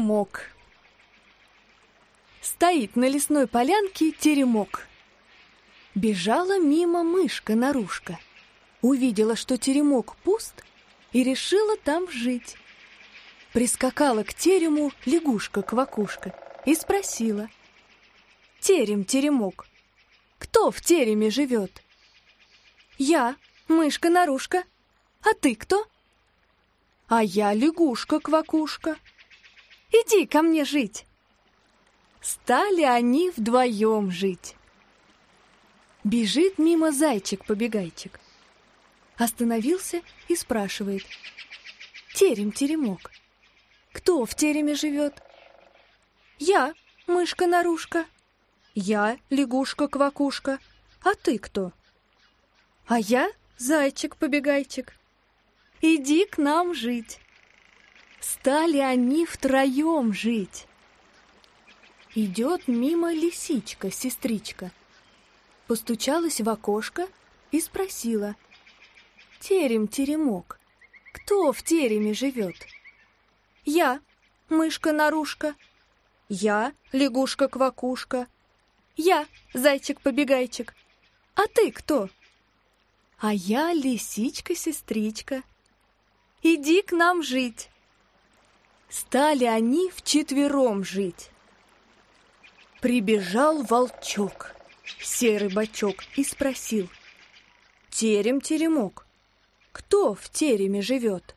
Теремок. Стоит на лесной полянке теремок. Бежала мимо мышка-нарушка. Увидела, что теремок пуст, и решила там жить. Прискакала к терему лягушка-квакушка и спросила: «Терем-теремок, кто в тереме живет?» «Я, мышка-нарушка. А ты кто?» «А я лягушка-квакушка. Иди ко мне жить». Стали они вдвоем жить. Бежит мимо зайчик-побегайчик. Остановился и спрашивает: «Терем-теремок, кто в тереме живет?» «Я, мышка-нарушка. Я, лягушка-квакушка. А ты кто?» «А я, зайчик-побегайчик. Иди к нам жить». Стали они втроем жить. Идет мимо лисичка-сестричка. Постучалась в окошко и спросила: «Терем-теремок, кто в тереме живет?» «Я, мышка-нарушка. Я, лягушка-квакушка. Я, зайчик-побегайчик. А ты кто?» «А я лисичка-сестричка. Иди к нам жить». Стали они вчетвером жить. Прибежал волчок, серый бочок, и спросил: «Терем-теремок, кто в тереме живет?»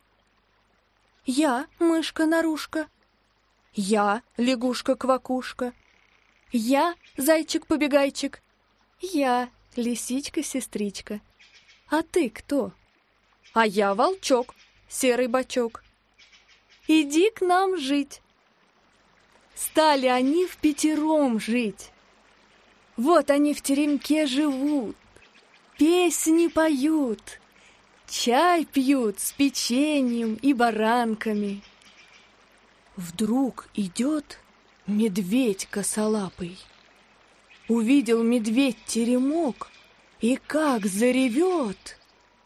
«Я, мышка-нарушка. Я, лягушка-квакушка. Я, зайчик-побегайчик. Я, лисичка-сестричка. А ты кто?» «А я волчок, серый бочок. Иди к нам жить». Стали они впятером жить. Вот они в теремке живут, песни поют, чай пьют с печеньем и баранками. Вдруг идет медведь косолапый. Увидел медведь теремок и как заревет: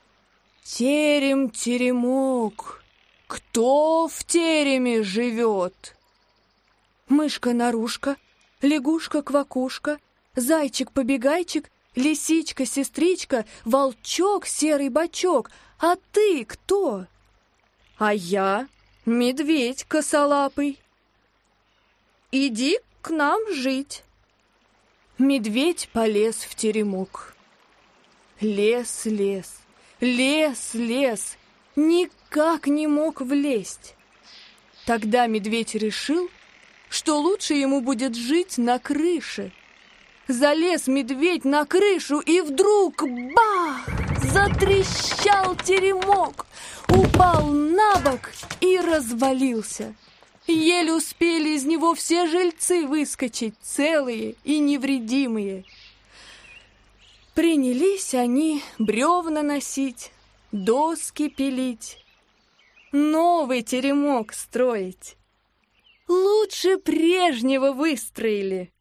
«Терем-теремок, кто в тереме живет?» Мышка-нарушка, лягушка-квакушка, зайчик-побегайчик, лисичка-сестричка, волчок, серый бочок. А ты кто? «А я медведь косолапый. Иди к нам жить». Медведь полез в теремок. Лез, лез, лез, лез, никак не мог влезть. Тогда медведь решил, что лучше ему будет жить на крыше. Залез медведь на крышу, и вдруг бах! Затрещал теремок, упал на бок и развалился. Еле успели из него все жильцы выскочить, целые и невредимые. Принялись они бревна носить, доски пилить, новый теремок строить. Лучше прежнего выстроили.